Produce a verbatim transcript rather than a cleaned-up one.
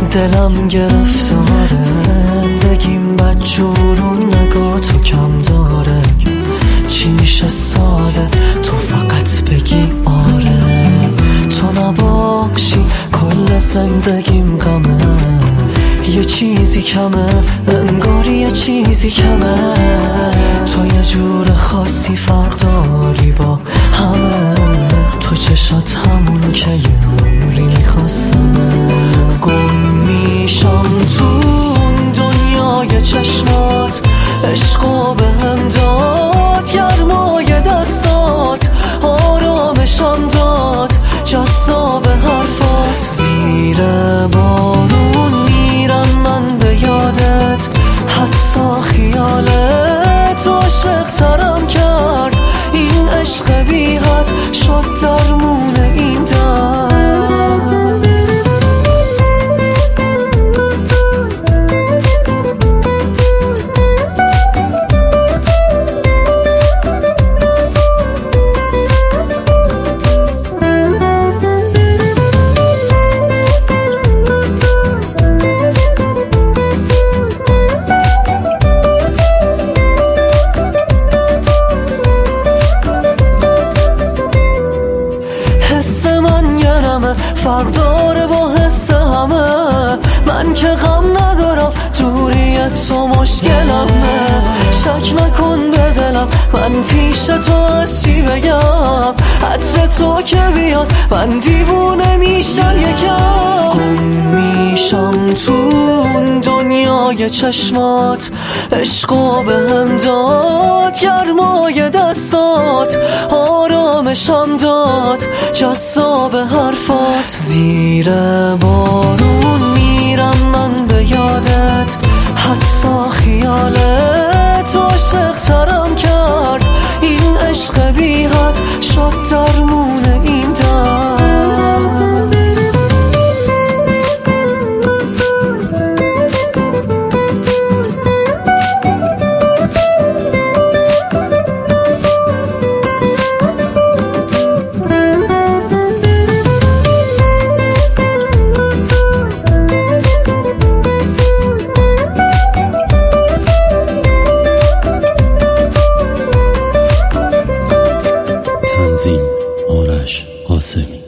دلم گرفتاره، زندگیم بدجور و نگاه تو کم داره. چی میشه ساده تو فقط بگی آره، تو نباشی کل زندگیم غمه. یه چیزی کمه، انگاری یه چیزی کمه. تو یه جور خاصی فرق داری با همه، تو چشات همون که یه عمری میخواستمه. گم میشم تو اون دنیای چشمات، عشقو بهم داد گرمای دستات، آرامشم داد جذاب حرفات. زیر بارون میرم من به یادت، حتی خیالت عاشق ترم کرد. این عشق بی حد شد درمون این درد. فرق داره با حس همه، من که غم ندارم دوریت تو مشکلمه. شک نکن به دلم، من پیش تو از چی بگم. عطر تو که بیاد من دیوونه میشم یکم. گم میشم تو اون دنیای چشمات، عشقو بهم داد گرمای دستات، آرامشم داد جذاب حرفات. زیر بارون میرم من به یادت، حتی خیالت عاشق ترم کرد. این عشق بی حد شد درمون این درد. تنظیم آرش قاسمی.